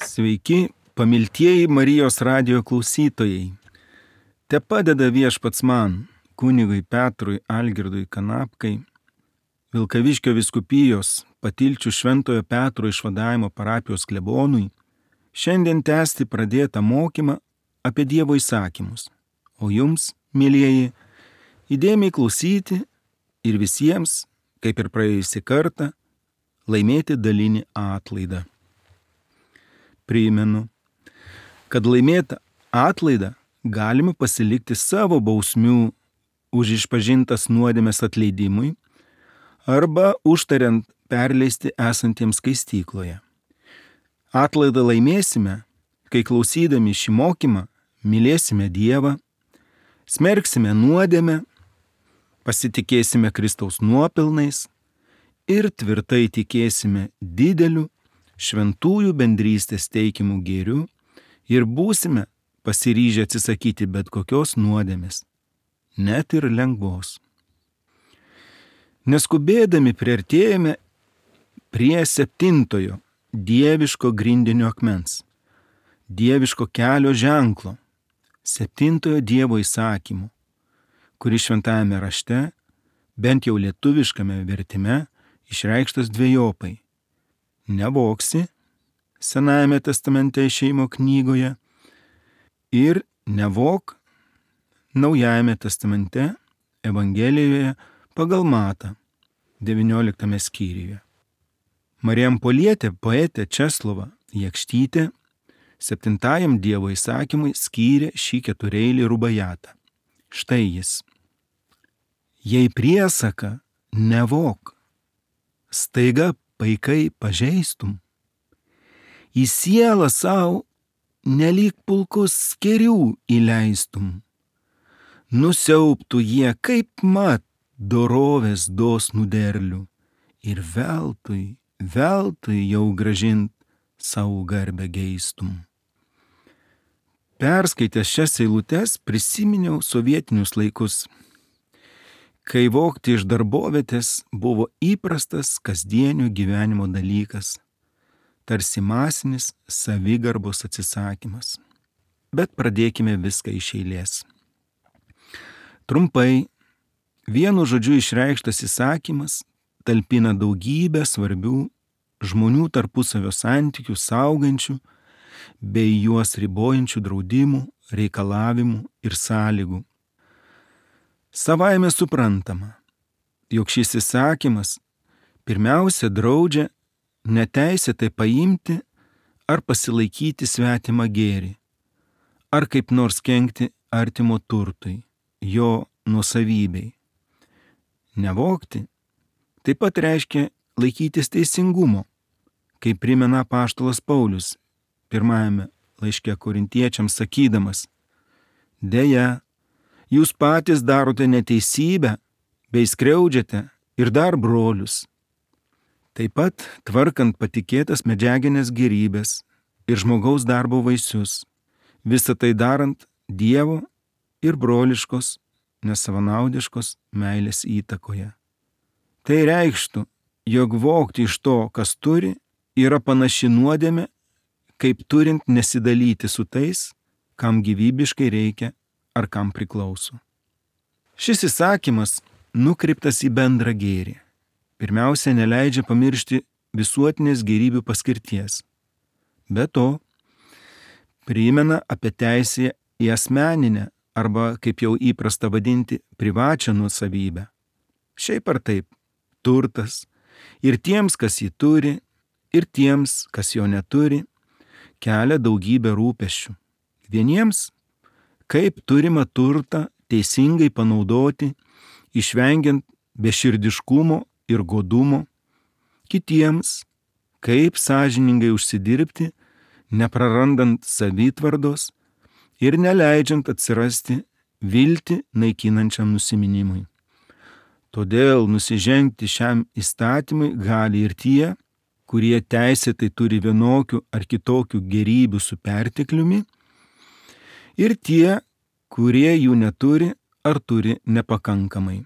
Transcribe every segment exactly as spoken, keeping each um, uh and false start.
Sveiki, pamiltieji Marijos radijo klausytojai. Te padeda Viešpats man, kunigui Petrui Algirdui Kanapkai, Vilkaviškio vyskupijos Patilčių Šventojo Petro išvadavimo parapijos klebonui, šiandien tęsti pradėtą mokymą apie Dievo įsakymus. O jums, mielieji, įdėmiai klausyti ir visiems, kaip ir praėjusį kartą, laimėti dalinį atlaidą. Primenu, kad laimėtą atlaidą galime pasilikti savo bausmių už išpažintas nuodėmes atleidimui arba užtariant perleisti esantiems skaistykloje. Atlaidą laimėsime, kai klausydami šį mokymą mylėsime Dievą, smerksime nuodėmę, pasitikėsime Kristaus nuopelnais ir tvirtai tikėsime dideliu šventųjų bendrystės teikimų gėriu ir būsime pasiryžę atsisakyti bet kokios nuodėmės, net ir lengvos. Neskubėdami priartėjame prie septintojo dieviško grindinio akmens, dieviško kelio ženklo, septintojo Dievo įsakymų, kuris šventajame rašte, bent jau lietuviškame vertime, išreikštas dvejopai. Nevogsi, Senajame testamente Išėjimo knygoje, ir nevok, Naujajame testamente Evangelijoje pagal Matą, devynioliktame skyriuje. Marijampolietė poetė Česlova Jakštytė septintajam Dievo įsakymui skyrė šį ketureilį rubajatą. Štai jis. Jei priesaka nevok, staiga paikai pažeistum, į sielą savo nelyg pulkus skerių įleistum, nusiauptų jie kaip mat dorovės dosnų derlių ir veltui, veltui jau grąžint savo garbę geistum. Perskaitęs šias eilutes prisiminiau sovietinius laikus, kai vogti iš darbovietės buvo įprastas kasdienio gyvenimo dalykas, tarsi masinis savigarbos atsisakymas. Bet pradėkime viską iš eilės. Trumpai, vienu žodžiu išreikštas įsakymas talpina daugybę svarbių žmonių tarpusavio santykių saugančių bei juos ribojančių draudimų, reikalavimų ir sąlygų. Savaime suprantama, jog šis įsakymas pirmiausia draudžia neteisėtai paimti ar pasilaikyti svetimą gėrį, ar kaip nors kenkti artimo turtui, jo nuosavybei. Nevogti taip pat reiškia laikytis teisingumo, kaip primena apaštalas Paulius pirmajame laiške Korintiečiams sakydamas: Deja, jūs patys darote neteisybę, bei skriaudžiate ir dar brolius. Taip pat tvarkant patikėtas medžiaginės gėrybės ir žmogaus darbo vaisius, visą tai darant Dievo ir broliškos, nesavanaudiškos meilės įtakoje. Tai reikštų, jog vogti iš to, kas turi, yra panaši nuodėmė, kaip turint nesidalyti su tais, kam gyvybiškai reikia ar kam priklauso. Šis įsakymas nukreiptas į bendrą gėrį. Pirmiausia, neleidžia pamiršti visuotinės gėrybių paskirties. Be to, primena apie teisę į asmeninę arba, kaip jau įprasta vadinti, privačią nuosavybę. Šiaip ar taip, turtas ir tiems, kas jį turi, ir tiems, kas jo neturi, kelia daugybę rūpesčių. Vieniems, kaip turimą turtą teisingai panaudoti, išvengiant beširdiškumo ir godumo, kitiems, kaip sąžiningai užsidirbti, neprarandant savitvardos ir neleidžiant atsirasti viltį naikinančiam nusiminimui. Todėl nusižengti šiam įstatymui gali ir tie, kurie teisėtai turi vienokių ar kitokių gėrybių su pertekliumi, ir tie, kurie jų neturi ar turi nepakankamai.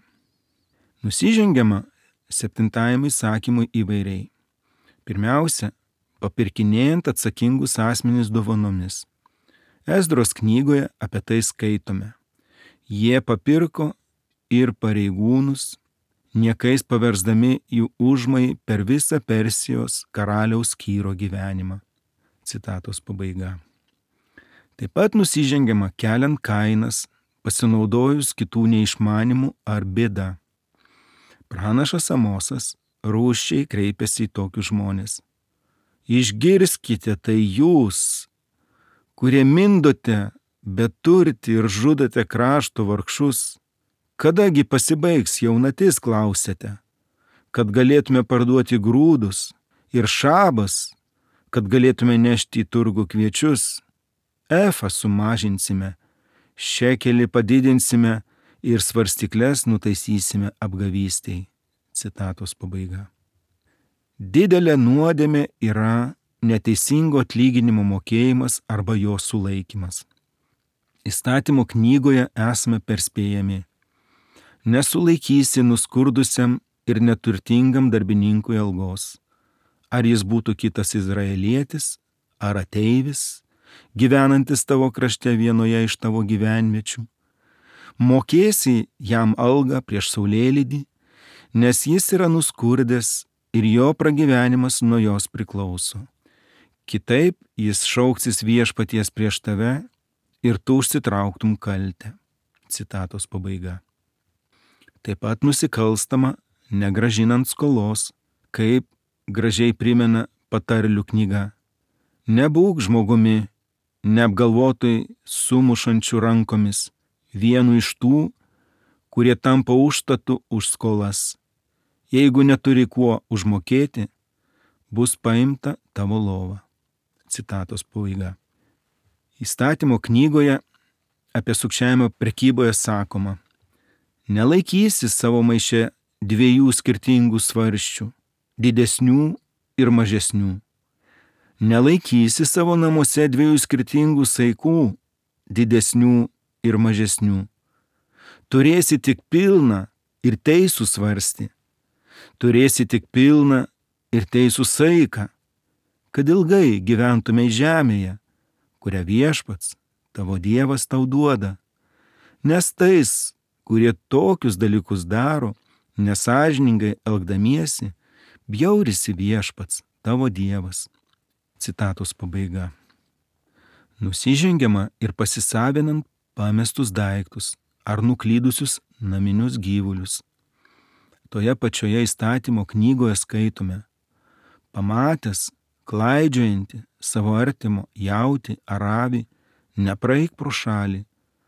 Nusižengiama septintajam įsakymui įvairiai. Pirmiausia, papirkinėjant atsakingus asmenys dovanomis. Esdros knygoje apie tai skaitome. Jie papirko ir pareigūnus, niekais paversdami jų užmai per visą Persijos karaliaus Kyro gyvenimą. Citatos pabaiga. Taip pat nusižengiama keliant kainas, pasinaudojus kitų neišmanimų ar bėda. Pranašas Amosas rūsčiai kreipėsi į tokius žmonės. Išgirskite tai jūs, kurie mindote, bet turite ir žudote krašto vargšus. Kadagi pasibaigs jaunatis, klausėte, kad galėtume parduoti grūdus ir šabas, kad galėtume nešti į turgų kviečius. Efą sumažinsime, šekelį padidinsime ir svarstyklės nutaisysime apgavystiai. Citatos pabaiga. Didelė nuodėmė yra neteisingo atlyginimo mokėjimas arba jo sulaikymas. Įstatymo knygoje esame perspėjami. Nesulaikysi nuskurdusiam ir neturtingam darbininkui algos. Ar jis būtų kitas izraelietis, ar ateivis, gyvenantis tavo krašte vienoje iš tavo gyvenviečių. Mokėsi jam algą prieš saulėlydį, nes jis yra nuskurdęs ir jo pragyvenimas nuo jos priklauso. Kitaip jis šauksis viešpaties prieš tave ir tu užsitrauktum kaltę. Citatos pabaiga. Taip pat nusikalstama negražinant skolos, kaip gražiai primena patarlių knyga. Nebūk žmogumi, neapgalvotai sumušančių rankomis, vienu iš tų, kurie tampa užstatu už skolas. Jeigu neturi kuo užmokėti, bus paimta tavo lova. Citatos pabaiga. Įstatymo knygoje apie sukčiavimą prekyboje sakoma: nelaikysi savo maiše dviejų skirtingų svarsčių, didesnių ir mažesnių. Nelaikysi savo namuose dviejų skirtingų saikų, didesnių ir mažesnių. Turėsi tik pilną ir teisų svarstį. Turėsi tik pilną ir teisų saiką, kad ilgai gyventumei žemėje, kurią viešpats, tavo Dievas tau duoda. Nes tais, kurie tokius dalykus daro, nesąžiningai elgdamiesi, bjaurisi viešpats, tavo Dievas. Citatos pabaiga. Nusižengiama ir pasisavinant pamestus daiktus ar nuklydusius naminius gyvulius. Toje pačioje įstatymo knygoje skaitome: pamatęs klaidžiojantį savo artimo jautį ar avį, nepraeik pro šalį.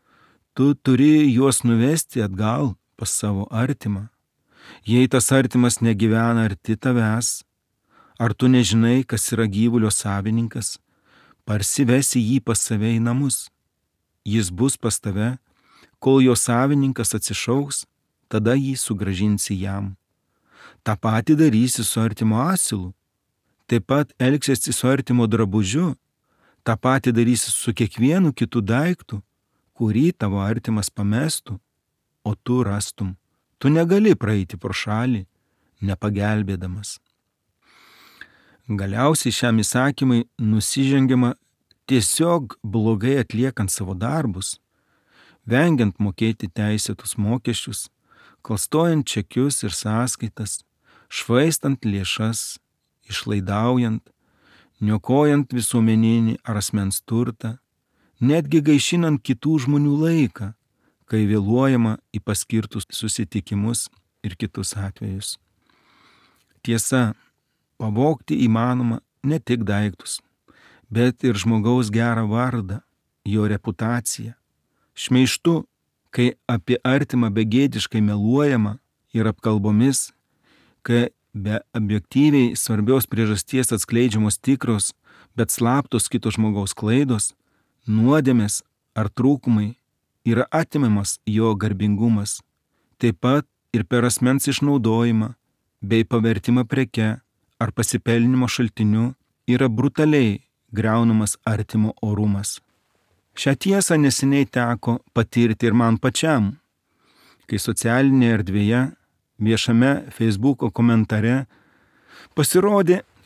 Tu turi juos nuvesti atgal pas savo artimą. Jei tas artimas negyvena arti tavęs, ar tu nežinai, kas yra gyvulio savininkas, parsivesi jį pas save į namus. Jis bus pas tave, kol jo savininkas atsišauks, tada jį sugrąžinsi jam. Ta pati darysi su artimo asilu. Taip pat elgsiesi su artimo drabužiu. Ta pati darysi su kiekvienu kitu daiktu, kurį tavo artimas pamestų, o tu rastum. Tu negali praeiti pro šalį, nepagelbėdamas. Galiausiai šiam įsakymui nusižengiama tiesiog blogai atliekant savo darbus, vengiant mokėti teisėtus mokesčius, klastojant čekius ir sąskaitas, švaistant lėšas, išlaidaujant, niokojant visuomeninį ar asmens turtą, netgi gaišinant kitų žmonių laiką, kai vėluojama į paskirtus susitikimus ir kitus atvejus. Tiesa, pavogti įmanoma ne tik daiktus, bet ir žmogaus gerą vardą, jo reputaciją. Šmeižtu, kai apie artimą begėdiškai meluojama ir apkalbomis, kai be objektyviai svarbios priežasties atskleidžiamos tikros, bet slaptos kito žmogaus klaidos, nuodėmės ar trūkumai, yra atimamas jo garbingumas, taip pat ir per asmens išnaudojimą bei pavertimą preke ar pasipelnimo šaltiniu yra brutaliai griaunamas artimo orumas. Šią tiesą neseniai teko patirti ir man pačiam, kai socialinėje erdvėje, viešame Facebooko komentare pasirodė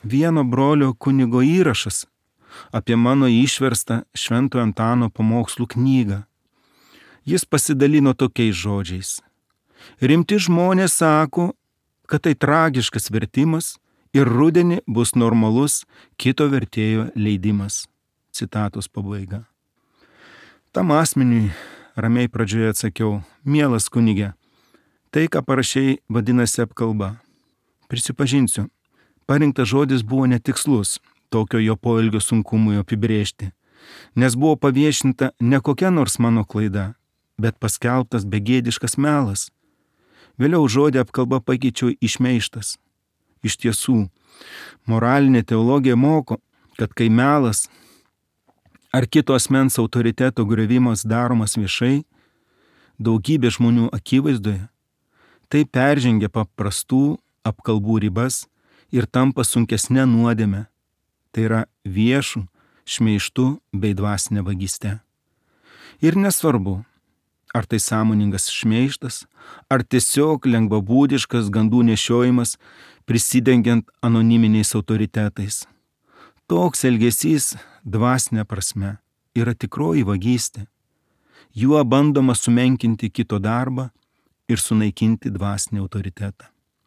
vieno brolio kunigo įrašas apie mano išverstą Šventojo Antano pamokslų knygą. Jis pasidalino tokiais žodžiais. Rimti žmonės sako, kad tai tragiškas vertimas ir rudenį bus normalus kito vertėjo leidimas. Citatos pabaiga. Tam asmeniui ramiai pradžioje atsakiau, mielas kunige, tai, ką parašiai, vadinasi apkalba. Prisipažinsiu, parinktas žodis buvo netikslus, tokio jo poelgio sunkumui apibrėžti, nes buvo paviešinta ne kokia nors mano klaida, bet paskelbtas begėdiškas melas. Vėliau žodį apkalba pakeičiau į šmeižtas. Iš tiesų, moralinė teologija moko, kad kai melas ar kito asmens autoriteto griovimas daromas viešai, daugybė žmonių akivaizdoje, tai peržengia paprastų apkalbų ribas ir tampa sunkesnė nuodėme. Tai yra viešų, šmeižtų bei dvasinė vagystė. Ir nesvarbu, ar tai sąmoningas šmeižtas, ar tiesiog lengvabūdiškas gandų nešiojimas prisidengiant anoniminiais autoritetais. Toks elgesys dvasinė prasme yra tikroji vagystė. Juo bandoma sumenkinti kito darbą ir sunaikinti dvasinį autoritetą.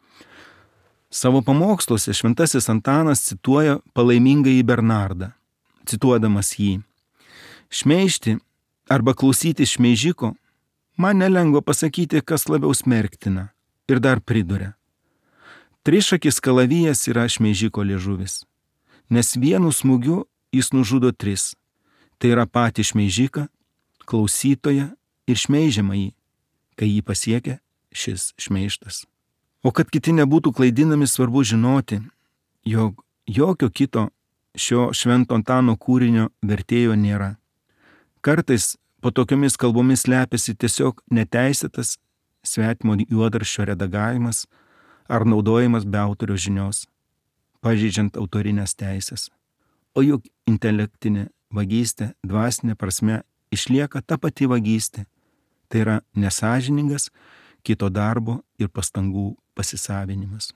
Savo pamoksluose Šventasis Antanas cituoja palaimingąjį Bernardą, cituodamas jį. Šmeižti arba klausyti šmeižiko, man nelengva pasakyti, kas labiau smerktina, ir dar priduria. Trišakis kalavijas yra šmeižiko liežuvis, nes vienu smūgiu jis nužudo tris. Tai yra patį šmeižiką, klausytoją ir šmeižiamąjį, kai jį pasiekia šis šmeižtas. O kad kiti nebūtų klaidinami, svarbu žinoti, jog jokio kito šio Švento Antano kūrinio vertėjo nėra. Kartais po tokiomis kalbomis slepiasi tiesiog neteisėtas svetimo juodraščio redagavimas ar naudojimas be autorio žinios, pažeidžiant autorinės teisės. O juk intelektinė vagystė dvasinė prasme išlieka ta pati vagystė. Tai yra nesąžiningas kito darbo ir pastangų pasisavinimas.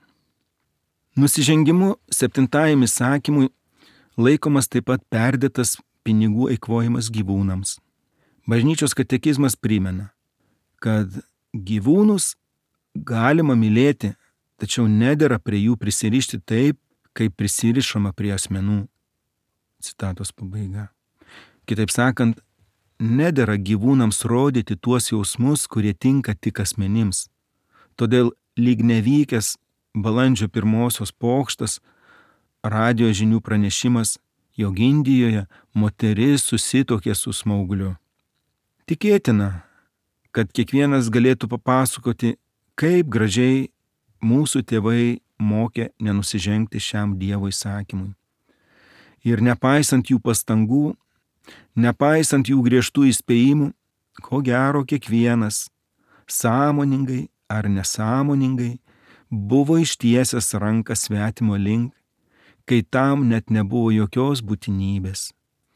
Nusižengimu septintajam įsakymui laikomas taip pat perdėtas pinigų eikvojimas gyvūnams. Bažnyčios katekizmas primena, kad gyvūnus galima mylėti, tačiau nedera prie jų prisirišti taip, kaip prisirišama prie asmenų. Citatos pabaiga. Kitaip sakant, nedera gyvūnams rodyti tuos jausmus, kurie tinka tik asmenims. Todėl lyg nevykęs balandžio pirmosios pokštas, radijo žinių pranešimas, jog Indijoje moteris susituokė su smaugliu. Tikėtina, kad kiekvienas galėtų papasakoti, kaip gražiai mūsų tėvai mokė nenusižengti šiam Dievo įsakymui. Ir nepaisant jų pastangų, nepaisant jų griežtų įspėjimų, ko gero kiekvienas, sąmoningai ar nesąmoningai, buvo ištiesęs ranką svetimo link, kai tam net nebuvo jokios būtinybės.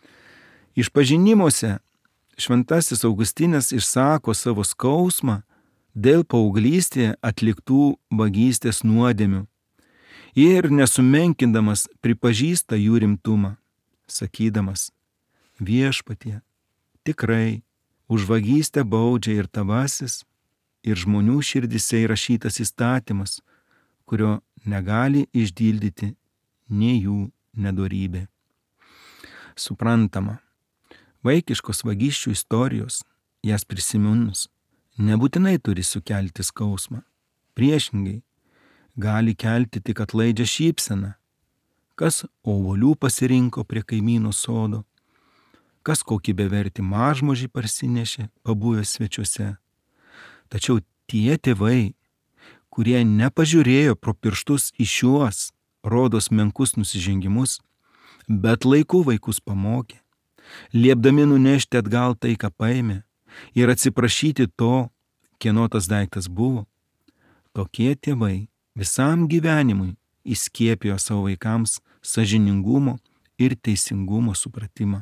Išpažinimuose Šventasis Augustinas išsako savo skausmą dėl paauglystėje atliktų vagystės nuodėmių ir nesumenkindamas pripažįsta jų rimtumą, sakydamas, viešpatie, tikrai už vagystę baudžia ir tavasis, ir žmonių širdise įrašytas įstatymas, kurio negali išdildyti nei jų nedorybė. Suprantama, vaikiškos vagysčių istorijos, jas prisiminus, nebūtinai turi sukelti skausmą. Priešingai, gali kelti tik atlaidžią šypseną, kas obuolių pasirinko prie kaimyno sodo, kas kokį bevertį mažmožį parsinešė pabuvęs svečiuose. Tačiau tie tėvai, kurie nepažiūrėjo pro pirštus į šiuos, rodos menkus nusižengimus, bet laiku vaikus pamokė, liepdami nunešti atgal tai, ką paėmė, ir atsiprašyti to, kieno tas daiktas buvo, tokie tėvai visam gyvenimui įskiepijo savo vaikams sąžiningumo ir teisingumo supratimą.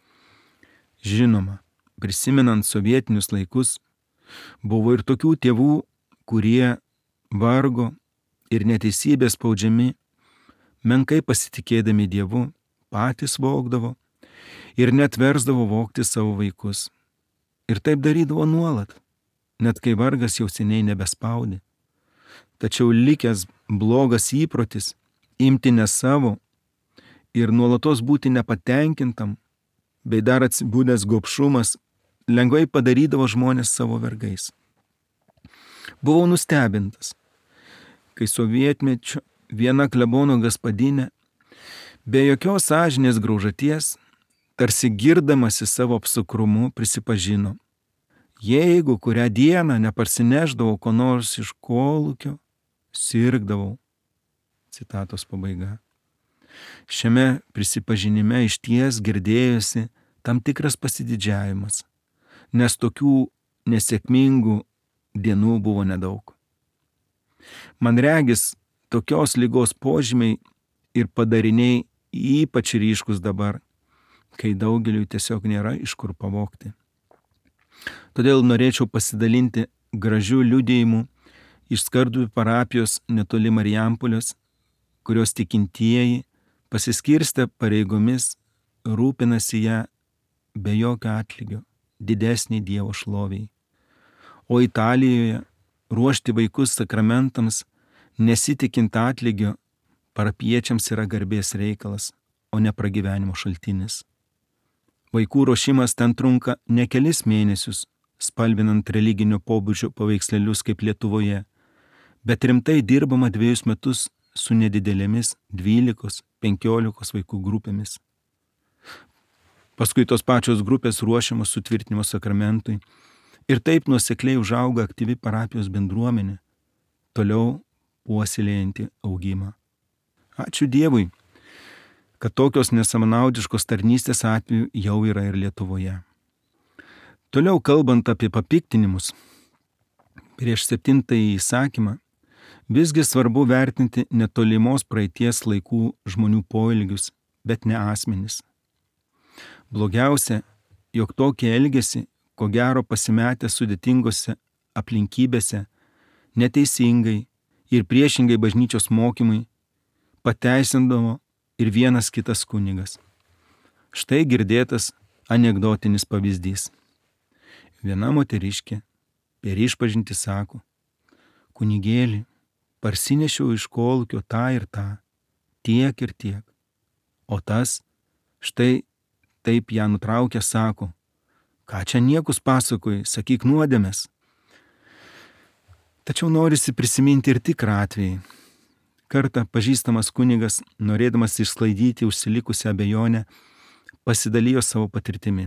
Žinoma, prisimenant sovietinius laikus, buvo ir tokių tėvų, kurie vargo ir neteisybės spaudžiami, menkai pasitikėdami Dievu, patys vogdavo ir net versdavo vogti savo vaikus. Ir taip darydavo nuolat, net kai vargas jau seniai nebespaudė. Tačiau likęs blogas įprotis imti ne savo ir nuolatos būti nepatenkintam, bei dar atsibūdęs gobšumas lengvai padarydavo žmonės savo vergais. Buvau nustebintas, kai sovietmečiu viena klebono gaspadinė be jokios sąžinės graužaties, tarsi girdamasi savo apsukrumu, prisipažino: jeigu kurią dieną neparsineždavau ko nors iš kolūkio, sirgdavau. Citatos pabaiga. Šiame prisipažinime išties girdėjosi tam tikras pasididžiavimas, nes tokių nesėkmingų dienų buvo nedaug. Man regis, tokios ligos požymiai ir padariniai ypač ryškus dabar, kai daugeliui tiesiog nėra iš kur pavogti. Todėl norėčiau pasidalinti gražių liudijimų iš Skarduvių parapijos netoli Marijampolės, kurios tikintieji pasiskirstę pareigomis rūpinasi ją be jokio atlygio, didesnį Dievo šloviai. O Italijoje ruošti vaikus sakramentams, nesitikint atlygio, parapiečiams yra garbės reikalas, o ne pragyvenimo šaltinis. Vaikų ruošimas ten trunka ne kelis mėnesius, spalvinant religinio pobūdžio paveikslėlius kaip Lietuvoje, bet rimtai dirbama dviejus metus su nedidelėmis dvylikos, penkiolikos vaikų grupėmis. Paskui tos pačios grupės ruošiamos sutvirtinimo sakramentui ir taip nuosekliai užauga aktyvi parapijos bendruomenė, toliau puoselėjanti augimą. Ačiū Dievui, kad tokios nesavanaudiškos tarnystės atveju jau yra ir Lietuvoje. Toliau kalbant apie papiktinimus, prieš septintąjį įsakymą, visgi svarbu vertinti netolimos praeities laikų žmonių poelgius, bet ne asmenis. Blogiausia, jog tokį elgesį, ko gero pasimetę sudėtingose aplinkybėse, neteisingai ir priešingai bažnyčios mokymui, pateisindavo ir vienas kitas kunigas. Štai girdėtas anekdotinis pavyzdys. Viena moteriškė per išpažintį sako: kunigėli, parsinešiau iš kolūkio tą ir tą, tiek ir tiek. O tas, štai taip ją nutraukė, sako: ką čia niekus pasakoji, sakyk nuodėmes. Tačiau norisi prisiminti ir tikrą atvejį. Kartą pažįstamas kunigas, norėdamas išsklaidyti užsilikusią abejonę, pasidalijo savo patirtimi.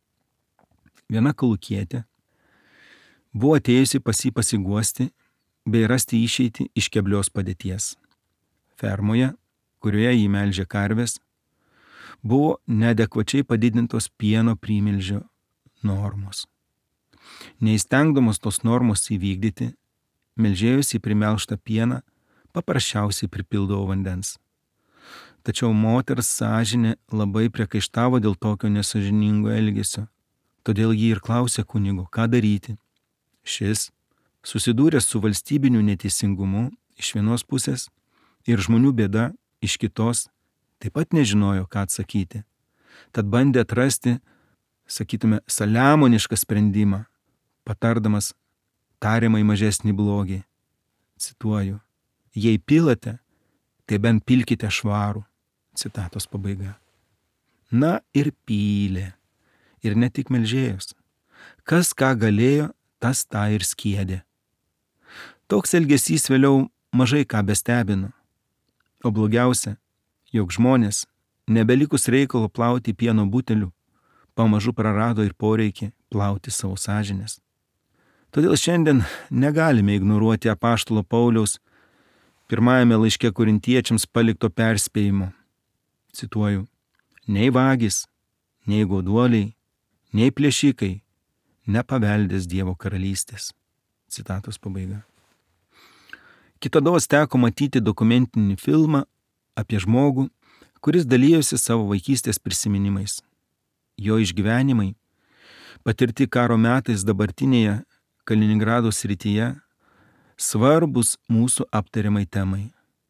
Viena kolūkietė buvo atėjusi pas jį pasiguosti bei rasti išeitį iš keblios padėties. Fermoje, kurioje jį melžė karvės, buvo neadekvačiai padidintos pieno primilžio normos. Neįstengdamos tos normos įvykdyti, melžėjus į primelžtą pieną paprasčiausiai pripildavo vandens. Tačiau moters sąžinė labai priekaištavo dėl tokio nesąžiningo elgesio, todėl jį ir klausė kunigo, ką daryti. Šis, susidūręs su valstybiniu neteisingumu iš vienos pusės ir žmonių bėda iš kitos, taip pat nežinojo, ką atsakyti. Tad bandė atrasti, sakytume, saliamonišką sprendimą, patardamas tariamai mažesnį blogį. Cituoju: jei pilate, tai bent pilkite švarų. Citatos pabaiga. Na ir pylė. Ir ne tik melžėjos. Kas ką galėjo, tas tą ir skiedė. Toks elgesys vėliau mažai ką bestebino. O blogiausia, jog žmonės, nebelikus reikalo plauti pieno butelių, pamažu prarado ir poreikį plauti savo sąžinės. Todėl šiandien negalime ignoruoti apaštalo Pauliaus pirmajame laiške korintiečiams palikto perspėjimo. Cituoju: nei vagis, nei goduoliai, nei plėšikai nepaveldės Dievo karalystės. Citatos pabaiga. Kitados teko matyti dokumentinį filmą apie žmogų, kuris dalyjosi savo vaikystės prisiminimais. Jo išgyvenimai, patirti karo metais dabartinėje Kaliningrado srityje, svarbus mūsų aptariamai temai.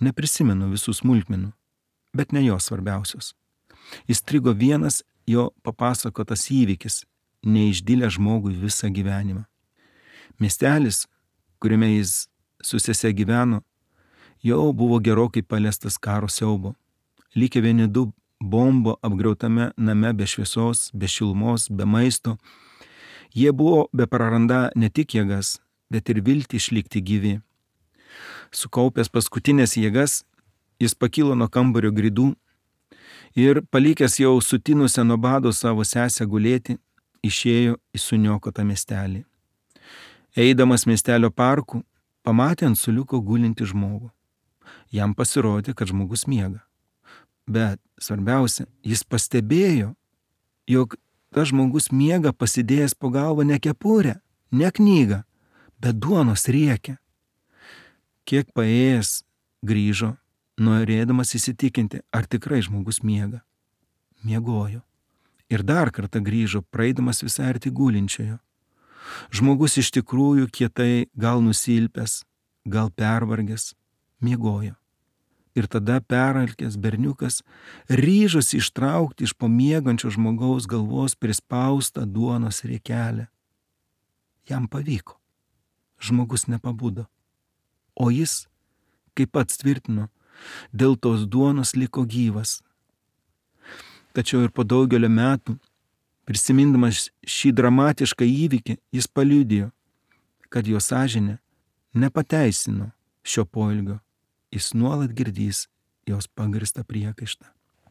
Neprisimenu visų smulkmenų, bet ne jos svarbiausios. Įstrigo vienas jo papasakotas įvykis, neišdilę žmogui visą gyvenimą. Miestelis, kuriame jis su sese gyveno, jau buvo gerokai paliestas karo siaubo. Likę vieni du bombo apgriautame name be šviesos, be šilumos, be maisto. Jie buvo be praranda ne tik jėgas, bet ir viltį išlikti gyvi. Sukaupęs paskutinės jėgas, jis pakilo nuo kambario grindų ir, palikęs jau sutinusią nuo bado savo sesę gulėti, išėjo į suniokotą miestelį. Eidamas miestelio parku, pamatė ant suoliuko gulintį žmogų. Jam pasirodė, kad žmogus miega. Bet svarbiausia, jis pastebėjo, jog tas žmogus miega pasidėjęs po galvą ne kepurę, ne knygą, bet duonos riekę. Kiek paėjęs grįžo, norėdamas įsitikinti, ar tikrai žmogus miega. Miegojo. Ir dar kartą grįžo, praeidamas visai arti gulinčiojo. Žmogus iš tikrųjų kietai gal nusilpęs, gal pervargęs, miegojo. Ir tada peralkęs berniukas ryžosi ištraukti iš po miegančio žmogaus galvos prispaustą duonos riekelę. Jam pavyko. Žmogus nepabudo. O jis, kaip pats tvirtino, dėl tos duonos liko gyvas. Tačiau ir po daugelio metų, prisimindamas šį dramatišką įvykį, jis paliudijo, kad jo sąžinė nepateisino šio poelgio. Jis nuolat girdys jos pagristą priekaištą.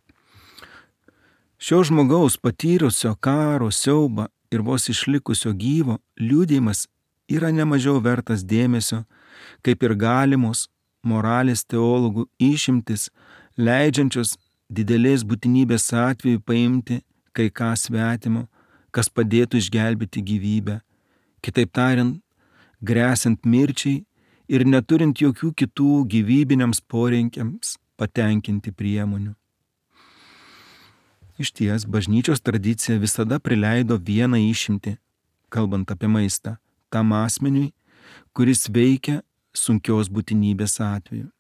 Šio žmogaus patyrusio karo siaubą ir vos išlikusio gyvo liudijimas yra nemažiau vertas dėmesio, kaip ir galimos moralės teologų išimtis, leidžiančios didelės būtinybės atveju paimti kai ką svetimo, kas padėtų išgelbėti gyvybę, kitaip tariant, gresiant mirčiai ir neturint jokių kitų gyvybiniams poreikiams patenkinti priemonių. Išties, bažnyčios tradicija visada prileido vieną išimtį, kalbant apie maistą, tam asmeniui, kuris veikia sunkios būtinybės atveju.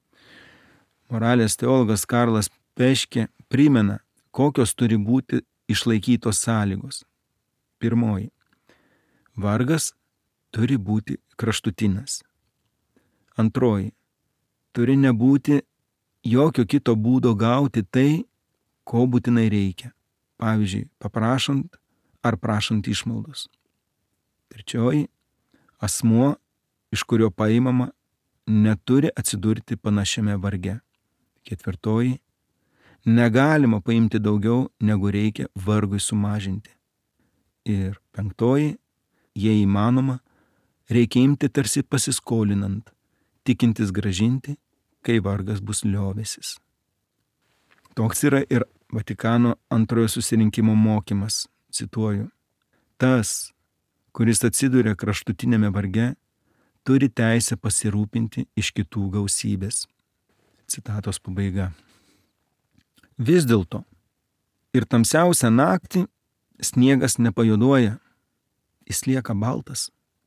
Moralės teologas Karlas Peškė primena, kokios turi būti išlaikytos sąlygos. Pirmoji. Vargas turi būti kraštutinis. Antroji. Turi nebūti jokio kito būdo gauti tai, ko būtinai reikia. Pavyzdžiui, paprašant ar prašant išmaldos. Trečioji. Asmuo, iš kurio paimama, neturi atsidurti panašiame varge. Ketvirtoji. Negalima paimti daugiau, negu reikia vargui sumažinti. Ir penktoji. Jei įmanoma, reikia imti tarsi pasiskolinant, tikintis gražinti, kai vargas bus liovęsis. Toks yra ir Vatikano antrojo susirinkimo mokymas, cituoju. Tas, kuris atsiduria kraštutinėme varge, turi teisę pasirūpinti iš kitų gausybės. Citatos pabaiga. Vis dėlto, ir tamsiausią naktį sniegas nepajuoduoja, jis lieka baltas.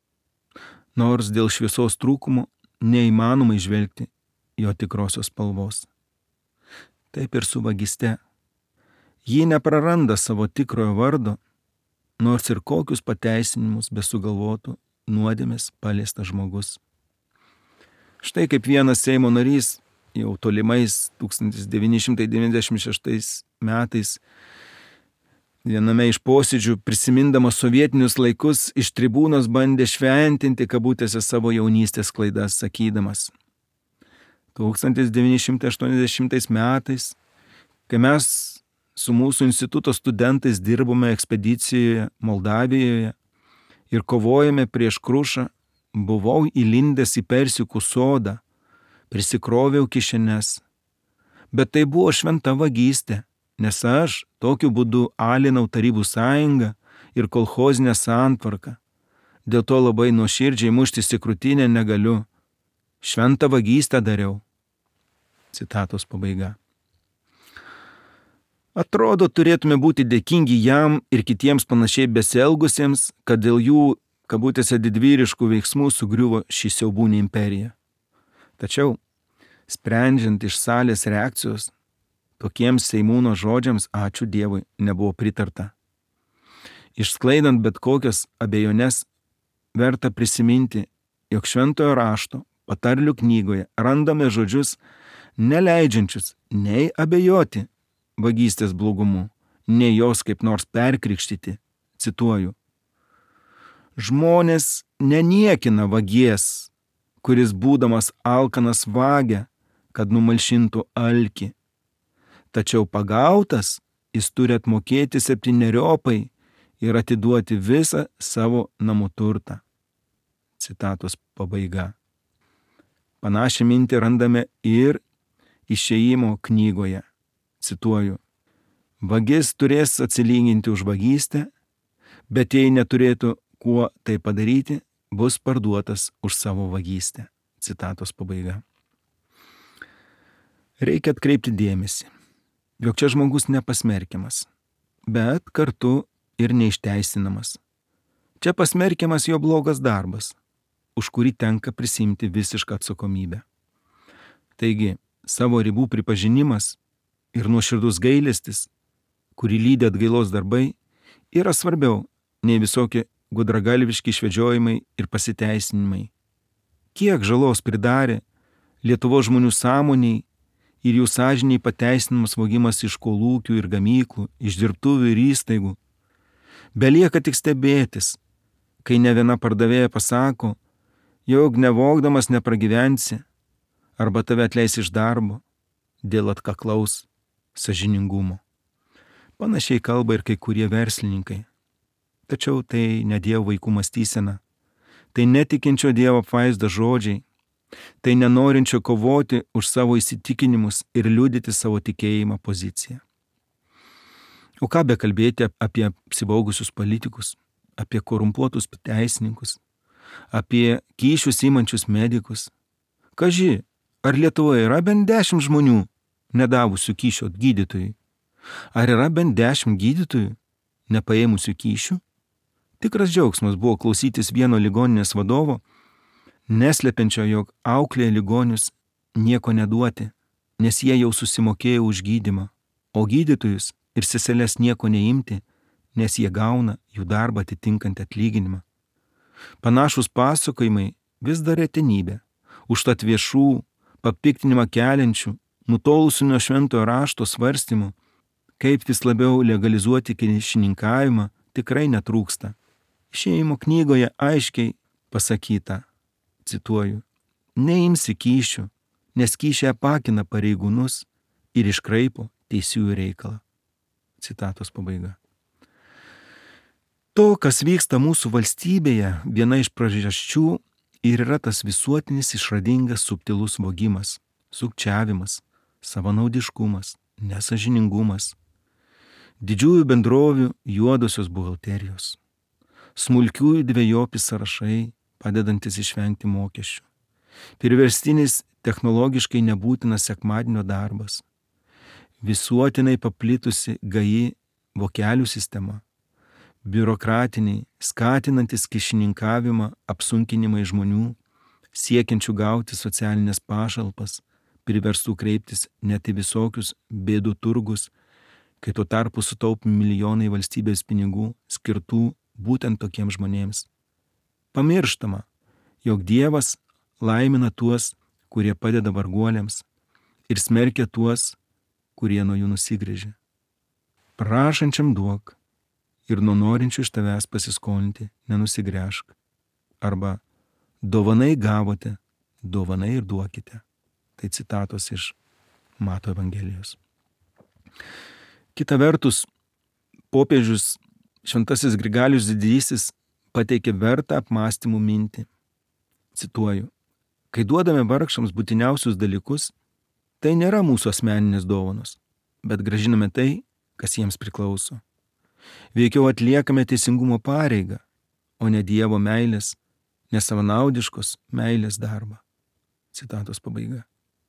Nors dėl šviesos trūkumo neįmanoma įžvelgti jo tikrosios spalvos. Taip ir su vagyste. Ji nepraranda savo tikrojo vardo, nors ir kokius pateisinimus besugalvotų nuodėmės paliestas žmogus. Štai kaip vienas Seimo narys jau tolimais tūkstantis devyni šimtai devyniasdešimt šeštais metais viename iš posėdžių, prisimindamas sovietinius laikus, iš tribūnos bandė šventinti kabutėse savo jaunystės klaidas, sakydamas. tūkstantis devyni šimtai aštuoniasdešimtais metais, kai mes su mūsų instituto studentais dirbome ekspedicijoje Moldavijoje ir kovojame prieš Krušą, buvau įlindęs į persikų sodą, prisikroviau kišenes. Bet tai buvo šventa vagystė, nes aš tokiu būdu alinau Tarybų sąjungą ir kolchozinę santvarką. Dėl to labai nuoširdžiai muštis į krūtinę negaliu. Šventą vagystę dariau. Citatos pabaiga. Atrodo, turėtume būti dėkingi jam ir kitiems panašiai besielgusiems, kad dėl jų, kabutėse, didvyriškų veiksmų sugriuvo ši siaubūnė imperija. Tačiau Sprendžiant iš salės reakcijos, tokiems Seimūno žodžiams ačiū Dievui nebuvo pritarta. Išsklaidant bet kokias abejones, verta prisiminti, jog Šventojo rašto patarlių knygoje randame žodžius, neleidžiančius nei abejoti vagystės blogumu, nei jos kaip nors perkrikštyti. Cituoju. Žmonės neniekina vagies, kuris būdamas alkanas vagia, kad numalšintų alkį. Tačiau pagautas jis turi atmokėti septyneriopai ir atiduoti visą savo namų turtą. Citatos pabaiga. Panašią mintį randame ir Išėjimo knygoje. Cituoju. Vagis turės atsilyginti už vagystę, bet jei neturėtų kuo tai padaryti, bus parduotas už savo vagystę. Citatos pabaiga. Reikia atkreipti dėmesį, jog čia žmogus nepasmerkiamas, bet kartu ir neišteisinamas. Čia pasmerkiamas jo blogas darbas, už kurį tenka prisimti visišką atsakomybę. Taigi, savo ribų pripažinimas ir nuoširdus gailestis, kurį lydi atgailos darbai, yra svarbiau nei visokie gudragalviški išvedžiojimai ir pasiteisinimai. Kiek žalos pridarė Lietuvos žmonių sąmoniai ir jų sąžiniai pateisinamas vogimas iš kolūkių ir gamyklų, iš dirbtuvių ir įstaigų. Belieka tik stebėtis, kai ne viena pardavėja pasako, jog nevogdamas nepragyvensi, arba tave atleis iš darbo dėl atkaklaus sąžiningumo. Panašiai kalba ir kai kurie verslininkai. Tačiau tai ne Dievo vaikų mąstysena, tai netikinčio Dievo apvaizdo žodžiai, tai nenorinčio kovoti už savo įsitikinimus ir liudyti savo tikėjimą poziciją. O ką bekalbėti apie apsivaugusius politikus, apie korumpuotus teisininkus, apie kyšius įmančius medikus. Kaži, ar Lietuvoje yra bent dešimt žmonių nedavusių kyšio gydytojui? Ar yra bent dešimt gydytojų nepaėmusių kyšių? Tikras džiaugsmas buvo klausytis vieno ligoninės vadovo, neslepiančio, jog auklėja ligonius nieko neduoti, nes jie jau susimokėjo už gydymą, o gydytojus ir seseles nieko neimti, nes jie gauna jų darbą atitinkantį atlyginimą. Panašus pasakojimai vis dar retenybė, užtat viešų, papiktinimą keliančių, nutolusių nuo šventojo rašto svarstymų, kaip vis labiau legalizuoti kyšininkavimą, tikrai netrūksta. Išėjimo knygoje aiškiai pasakyta, cituoju, neimsi kyšių, nes kyšiai apakina pareigūnus ir iškraipo teisiųjų reikalą. Citatos pabaiga. To, kas vyksta mūsų valstybėje, viena iš priežasčių ir yra tas visuotinis išradingas subtilus vogimas, sukčiavimas, savanaudiškumas, nesąžiningumas, didžiųjų bendrovių juodosios buhalterijos, smulkiųjų dvejopi sąrašai, padedantis išvengti mokesčių, priverstinis technologiškai nebūtinas sekmadienio darbas, visuotinai paplitusi gaji vokelių sistema, biurokratiniai, skatinantis kyšininkavimą, apsunkinimai žmonių, siekiančių gauti socialinės pašalpas, priverstų kreiptis net į visokius bėdų turgus, kai tuo tarpu sutaupomi milijonai valstybės pinigų skirtų būtent tokiems žmonėms. Pamirštama, jog Dievas laimina tuos, kurie padeda varguoliams ir smerkia tuos, kurie nuo jų nusigręžia. Prašančiam duok ir nuo norinčių iš tavęs pasiskolinti nenusigręžk. Arba dovanai gavote, dovanai ir duokite. Tai citatos iš Mato Evangelijos. Kita vertus, popiežius Šventasis Grigalius Didysis pateikė vertą apmąstymų mintį. Cituoju, kai duodame vargšams būtiniausius dalykus, tai nėra mūsų asmeninės dovanos, bet grąžiname tai, kas jiems priklauso. Veikiau atliekame teisingumo pareigą, o ne Dievo meilės, nesavanaudiškos meilės darbą. Citatos pabaiga.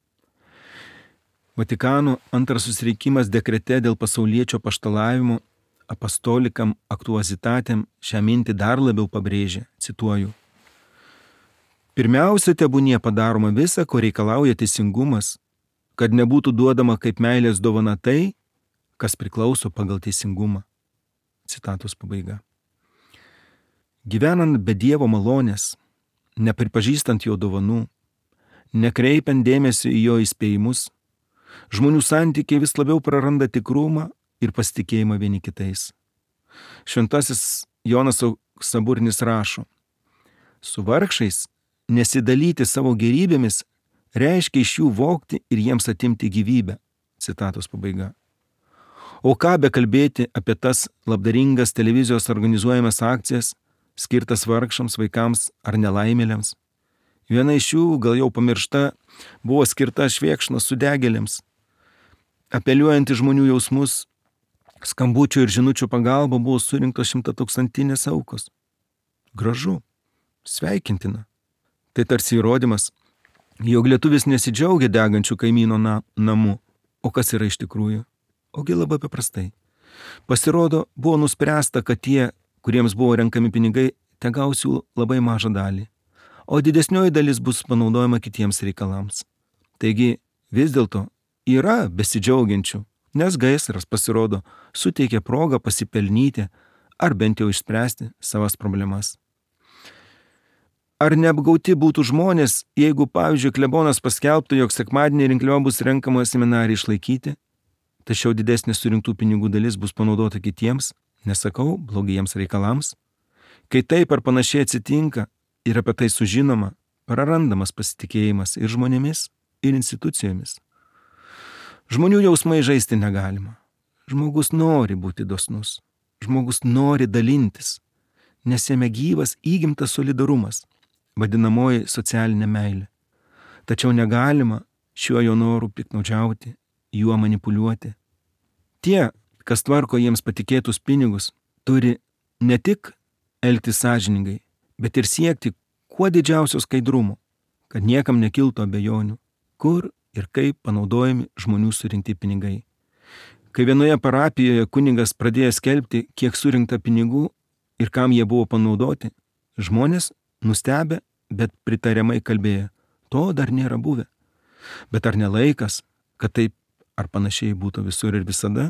Vatikano antras susirinkimas dekrete dėl pasauliečio paštalavimo apostolikam aktuazitatem šią mintį dar labiau pabrėžė, cituoju. Pirmiausia, tebūnie padaroma visa, ko reikalauja teisingumas, kad nebūtų duodama kaip meilės dovana tai, kas priklauso pagal teisingumą. Citatos pabaiga. Gyvenant be Dievo malonės, nepripažįstant jo dovanų, nekreipiant dėmesio į jo įspėjimus, žmonių santykiai vis labiau praranda tikrumą ir pasitikėjimą vieni kitais. Šventasis Jonas Auksaburnis rašo: su vargšais nesidalyti savo gerybėmis reiškia iš jų vogti ir jiems atimti gyvybę. Citatos pabaiga. O ką bekalbėti apie tas labdaringas televizijos organizuojamas akcijas, skirtas vargšams, vaikams ar nelaimėliams. Viena iš jų, gal jau pamiršta, buvo skirta Švėkšnos sudegėliams. Apeliuojant į žmonių jausmus, skambučių ir žinučių pagalba buvo surinktos šimtatūkstantinės aukos. Gražu, sveikintina. Tai tarsi įrodymas, jog lietuvis nesidžiaugia degančių kaimyno na, namų. O kas yra iš tikrųjų? Ogi labai paprastai. Pasirodo, buvo nuspręsta, kad tie, kuriems buvo renkami pinigai, te gausiu labai mažą dalį, o didesnioji dalis bus panaudojama kitiems reikalams. Taigi, vis dėlto yra besidžiaugiančių, nes gaisras, pasirodo, suteikia progą pasipelnyti ar bent jau išspręsti savas problemas. Ar neapgauti būtų žmonės, jeigu, pavyzdžiui, klebonas paskelbtų, jog sekmadienį rinkliava bus renkama seminarį išlaikyti, tačiau didesnė surinktų pinigų dalis bus panaudota kitiems, nesakau, blogiems reikalams? Kai taip ar panašiai atsitinka ir apie tai sužinoma, prarandamas pasitikėjimas ir žmonėmis, ir institucijomis. Žmonių jausmai žaisti negalima. Žmogus nori būti dosnus. Žmogus nori dalintis, nes jame gyvas įgimtas solidarumas, vadinamoji socialinė meilė. Tačiau negalima šiuo jo noru piktnaudžiauti, juo manipuliuoti. Tie, kas tvarko jiems patikėtus pinigus, turi ne tik elgtis sąžiningai, bet ir siekti kuo didžiausio skaidrumo, kad niekam nekiltų abejonių, kur ir kaip panaudojami žmonių surinkti pinigai. Kai vienoje parapijoje kunigas pradėjo skelbti, kiek surinkta pinigų ir kam jie buvo panaudoti, žmonės nustebę, bet pritariamai kalbėjo, to dar nėra buvę. Bet ar ne laikas, kad taip ar panašiai būtų visur ir visada?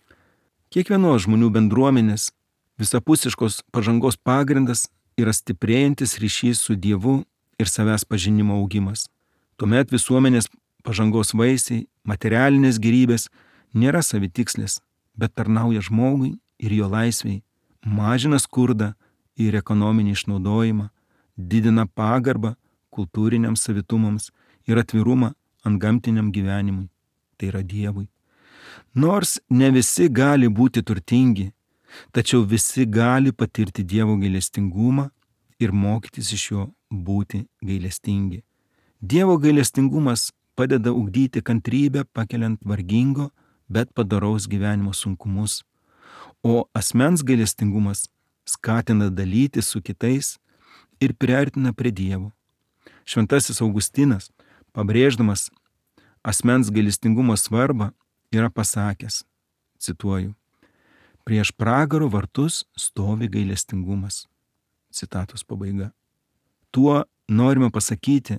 Kiekvienos žmonių bendruomenės visapusiškos pažangos pagrindas yra stiprėjantis ryšys su Dievu ir savęs pažinimo augimas. Tuomet visuomenės pažangos vaisiai, materialinės gėrybės nėra savitikslės, bet tarnauja žmogui ir jo laisvei, mažina skurdą ir ekonominį išnaudojimą, didina pagarbą kultūriniams savitumams ir atvirumą antgamtiniam gyvenimui, tai yra Dievui. Nors ne visi gali būti turtingi, tačiau visi gali patirti Dievo gailestingumą ir mokytis iš jo būti gailestingi. Dievo gailestingumas padeda ugdyti kantrybę pakeliant vargingo, bet padaraus gyvenimo sunkumus, o asmens gailestingumas skatina dalytis su kitais ir priartina prie Dievo. Šventasis Augustinas, pabrėždamas asmens gailestingumo svarbą, yra pasakęs, cituoju, prieš pragaro vartus stovi gailestingumas. Citatos pabaiga. Tuo norime pasakyti,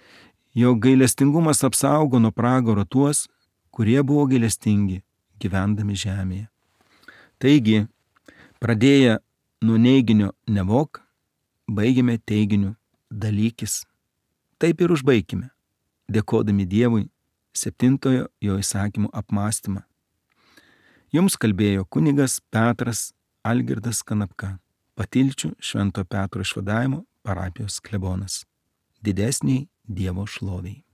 jog gailestingumas apsaugo nuo pragaro tuos, kurie buvo gailestingi, gyvendami žemėje. Taigi, pradėję nuo neiginio nevok, baigėme teiginiu dalykis. Taip ir užbaikime, dėkodami Dievui septintojo jo įsakymų apmąstymą. Jums kalbėjo kunigas Petras Algirdas Kanapka, Patilčių Švento Petro išvadavimo parapijos klebonas. Didesniai Dievo šloviai.